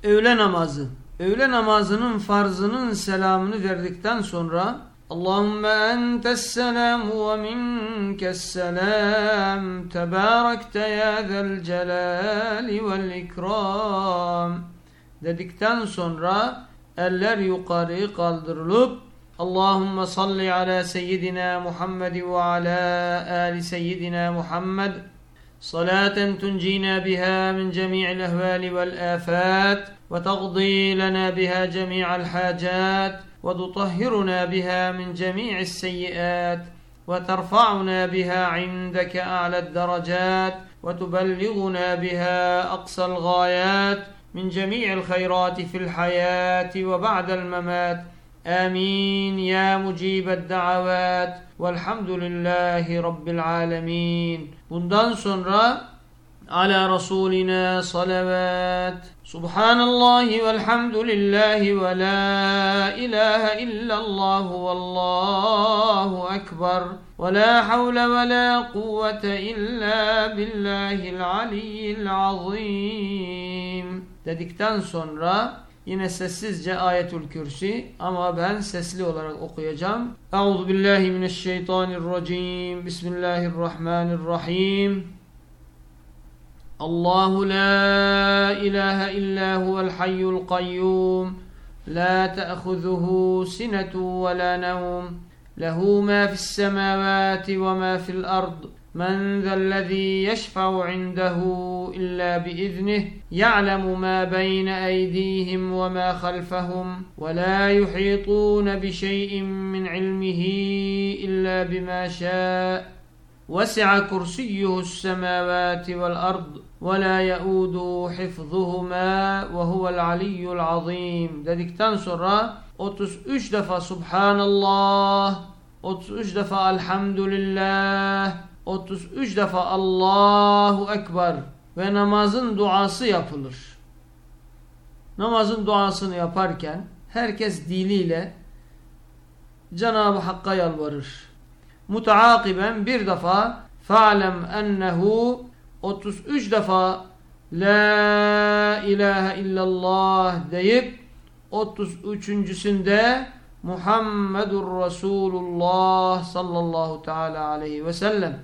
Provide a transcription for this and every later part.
öğle namazı. Öğle namazının farzının selamını verdikten sonra Allahümme entesselam ve minkesselam tebarekte ya zel celali vel ikram dedikten sonra eller yukarı kaldırılıp Allahümme salli ala seyyidina Muhammed ve ala ali seyyidina Muhammed صلاة تنجينا بها من جميع الأهوال والآفات وتقضي لنا بها جميع الحاجات وتطهرنا بها من جميع السيئات وترفعنا بها عندك أعلى الدرجات وتبلغنا بها أقصى الغايات من جميع الخيرات في الحياة وبعد الممات آمين يا مجيب الدعوات velhamdülillahi rabbil alemin. Bundan sonra ala Rasulina salavat. Subhanallahi velhamdülillahi ve la ilahe illallah vallahu ekber ve la havle ve la kuvvete illa billahil aliyyil azim dedikten sonra yine sessizce Ayetül Kürsi ama ben sesli olarak okuyacağım. Euzubillahimineşşeytanirracim. Bismillahirrahmanirrahim. Allahu la ilahe illa huvel hayyul kayyum. La te'khuzuhu sinetu ve la nevm. Lehu ma fis semavati ve ma fil ard. من ذا الذي يشفع عنده إلا بإذنه يعلم ما بين أيديهم وما خلفهم ولا يحيطون بشيء من علمه إلا بما شاء وسع كرسيه السماوات والأرض ولا يؤود حفظهما وهو العلي العظيم dedikten sonra 33 defa Subhanallah, 33 defa Elhamdülillah, 33 defa Allahu Ekber ve namazın duası yapılır. Namazın duasını yaparken herkes diliyle Cenab-ı Hakk'a yalvarır. Mutaakiben bir defa fa'lem ennehu 33 defa la ilahe illallah deyip 33.sünde Muhammedur Resulullah sallallahu teala aleyhi ve sellem.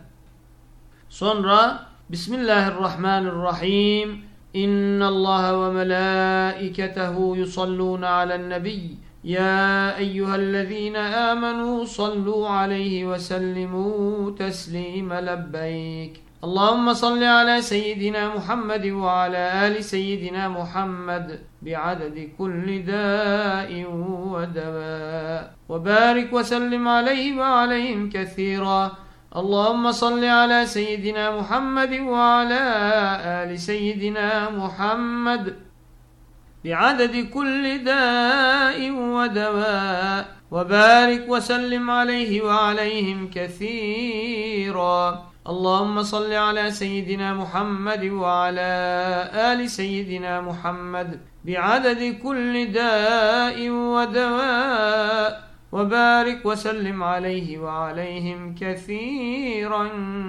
Sonra Bismillahirrahmanirrahim. İnnallaha ve melâiketehu yusallûne alen nebiy. Ya eyyühellezîne âmenû sallû aleyhi ve sellimû teslîme lebbeyk. Allahümme salli ala seyyidina Muhammed ve ala ali seyyidina Muhammed bi'adedi kulli dâin ve devâ. Ve bârik ve sellim aleyhi ve aleyhim kethîrâ. Allahümme salli ala seyyidina Muhammed ve ala ali seyyidina Muhammed bi'adedi kulli dâin ve devâ. Ve bârik ve sellim aleyhi ve aleyhim kethîrâ. Allahümme salli ala seyyidina Muhammed ve ala ali seyyidina Muhammed bi'adedi kulli dâin ve devâ. وبارك وسلم عليه وعليهم كثيرا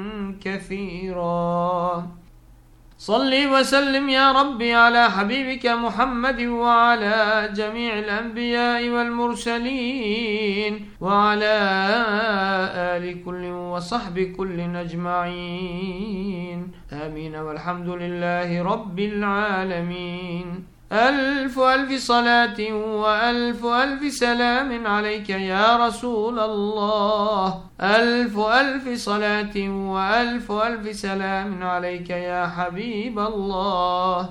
كثيرا. صل وسلم يا ربي على حبيبك محمد وعلى جميع الأنبياء والمرسلين وعلى آل كل وصحب كل أجمعين آمين والحمد لله رب العالمين. ألف ألف صلاة وألف ألف سلام عليك يا رسول الله. ألف ألف صلاة وألف ألف سلام عليك يا حبيب الله.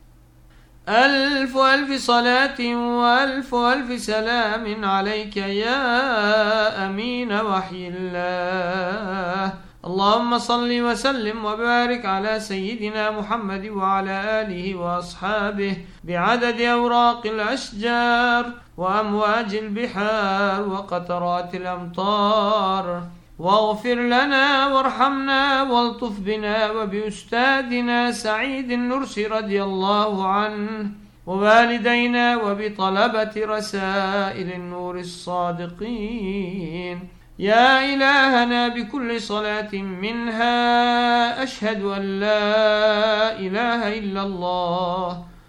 ألف ألف صلاة وألف ألف سلام عليك يا أمين وحي الله. اللهم صل وسلم وبارك على سيدنا محمد وعلى آله وأصحابه بعدد أوراق الأشجار وأمواج البحار وقطرات الأمطار. واغفر لنا وارحمنا والطف بنا وبأستاذنا سعيد النرسي رضي الله عنه ووالدينا وبطلبة رسائل النور الصادقين. يا إلهنا بكل صلاة منها أشهد أن لا إله إلا الله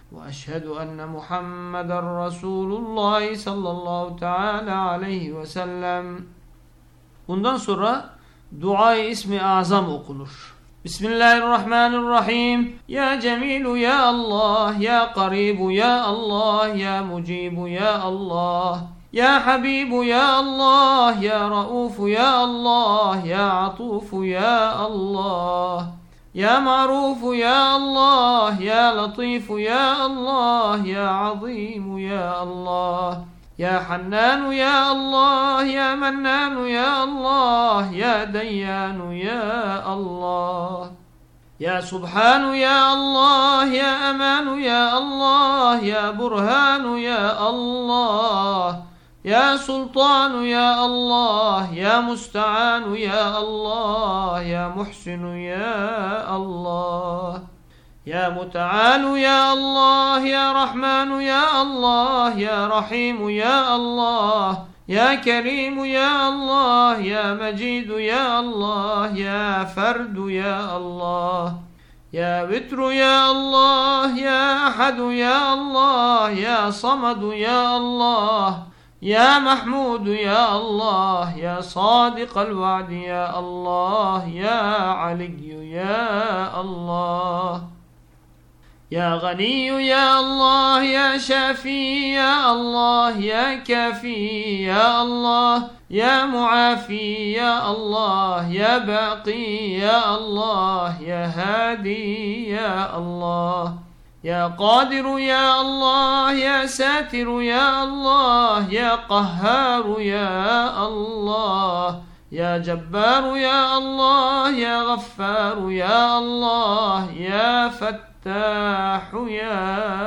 وأشهد أن محمدا رسول الله sallallahu teala aleyhi ve sellem. Bundan sonra dua-i ismi azam okunur. Bismillahirrahmanirrahim. Ya Cemilu ya Allah, ya Karibu ya Allah, ya Mucibu ya Allah, ya Habibu ya Allah, ya Raufu ya Allah, ya Atufu ya Allah, ya Ma'rufu ya Allah, ya Latifu ya Allah, ya Azimu ya Allah, ya Hannanu ya Allah, ya Mannanu ya Allah, ya Deyyanu ya Allah, ya Subhanu ya Allah, ya Amanu ya Allah, ya Burhanu ya Allah, ya Sultanu ya Allah, ya Musta'anu ya Allah, ya Muhsinu ya Allah, ya Muta'alu ya Allah, ya Rahmanu ya Allah, ya Rahimu ya Allah, ya Kerimu ya Allah, ya Mecidu ya Allah, ya Ferdu ya Allah, ya Vitru ya Allah, ya Ahadu ya Allah, ya Samadu ya Allah, يا محمود يا الله، يا صادق الوعد يا الله، يا علي يا الله، يا غني يا الله، يا شافي يا الله، يا كافي يا الله، يا معافي يا الله، يا باقي يا الله، يا هادي يا الله، يا قادر يا الله، يا ساتر يا الله، يا قهار يا الله، يا جبار يا الله، يا غفار يا الله، يا فتاح يا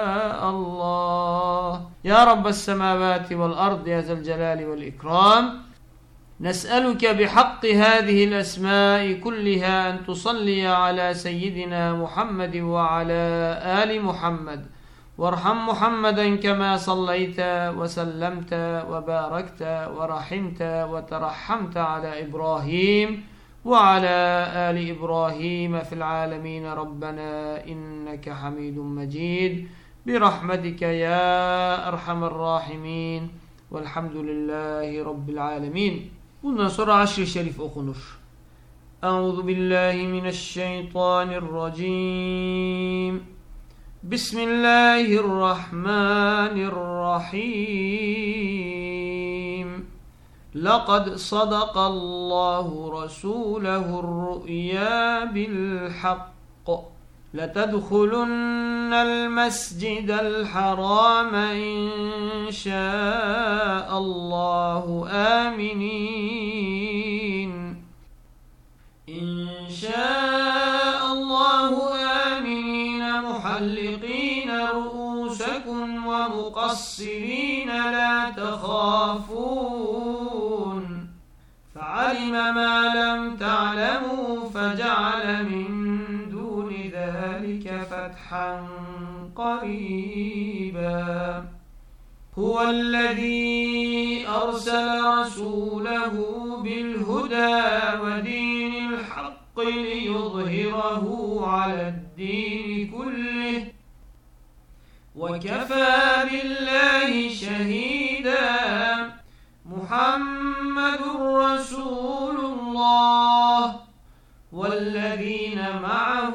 الله، يا رب السماوات والأرض يا ذا الجلال والإكرام. نسألك بحق هذه الأسماء كلها أن تصلي على سيدنا محمد وعلى آل محمد، وارحم محمدا كما صليت وسلمت وباركت ورحمت وترحمت على إبراهيم وعلى آل إبراهيم في العالمين ربنا إنك حميد مجيد برحمتك يا أرحم الراحمين والحمد لله رب العالمين. Bundan sonra aşr-ı şerif okunur. Euzu billahi mineşşeytanirracim. Bismillahirrahmanirrahim. Laqad sadakallahu rasûlehur-ru'ya bil-hakk. لتدخلن المسجد الحرام إن شاء الله آمنين محلقين رؤوسكم ومقصرين لا تخافون فعلم ما لم تعلموا فجعل من ذلك فتحا قريبا. هو الذي أرسل رسوله بالهدى ودين الحق ليظهره على الدين كله وكفى بالله شهيدا. محمد رسول الله والذين معه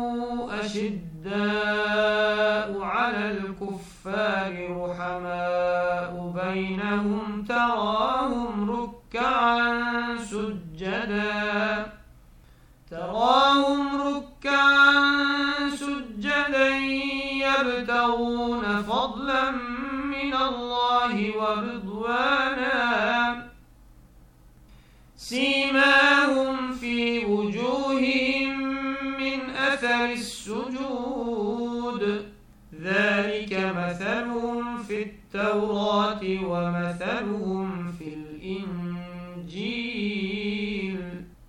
أشداء على الكفار رحماء بينهم تراهم ركعا سجدا يبتغون فضلا من الله ورضوانا سيماهم في وجوههم من أثر السجود ذلك مثلهم في التوراة ومثلهم في الإنجيل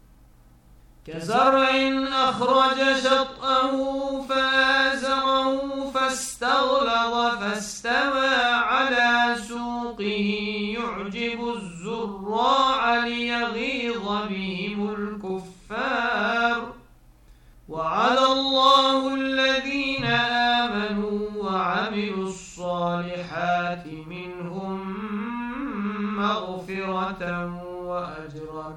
كزرع أخرج شطأه فآزره فاستغلظ فاستوى على سوقه يعجب الزراع ليغيظ بهم الكفار وعد الله الذين آمنوا وعملوا الصالحات منهم مغفرة وأجرا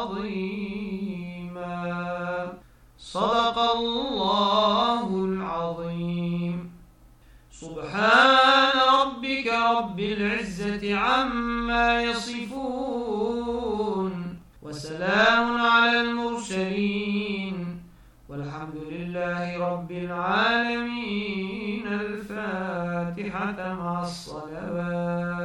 عظيما. صدق الله العظيم. سبحان ربك رب العزة عما يصفون، وسلام على المرسلين، والحمد لله رب العالمين. الفاتحة مع الصلوات.